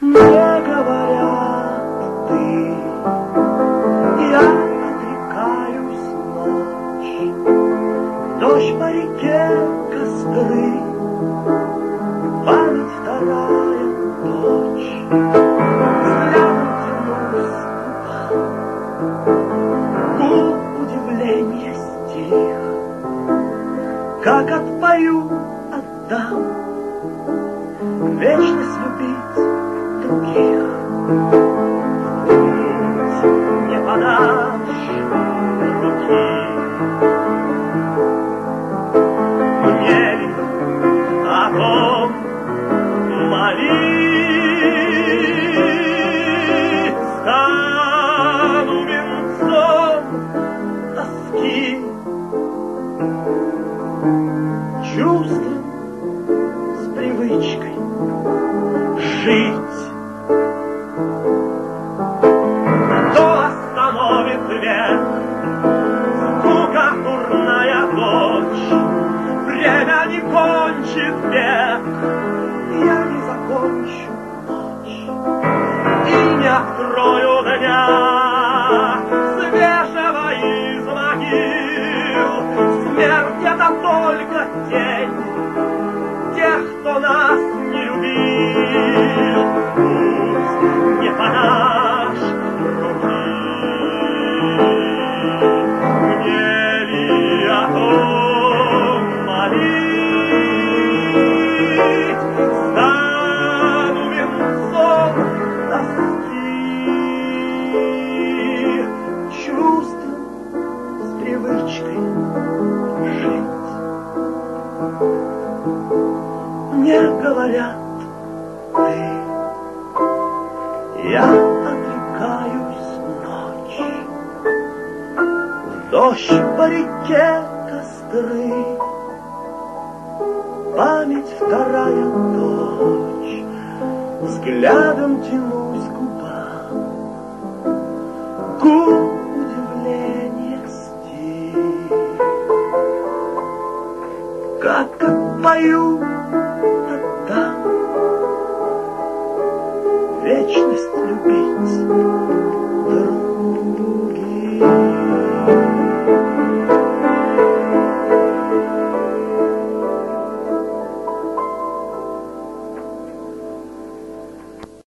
Мне говорят, ты, я отрекаюсь ночь, дождь по реке, костры, память вторая дочь, взглядом тянусь к губам, удивление стих, как отпою, отдам, вечность любить других. Ведь не подашь руки, мне ли о том молить? Стану венцом тоски, чувством с привычкой жить. Кто остановит век? Скука дурная дочь, время не кончит век. Я не закончу ночь и не открою дня свежего из могил. Смерть — это только тень тех, кто нас не любил. Пусть не подашь руки, мне ли о том молить? Стану венцом тоски, чувством с привычкой жить. Мне говорят, ты, я отрекаюсь ночь, в дождь по реке, костры, память вторая дочь, взглядом тянусь к губам, губ удивление стих, как отпою, отдам, вечность любить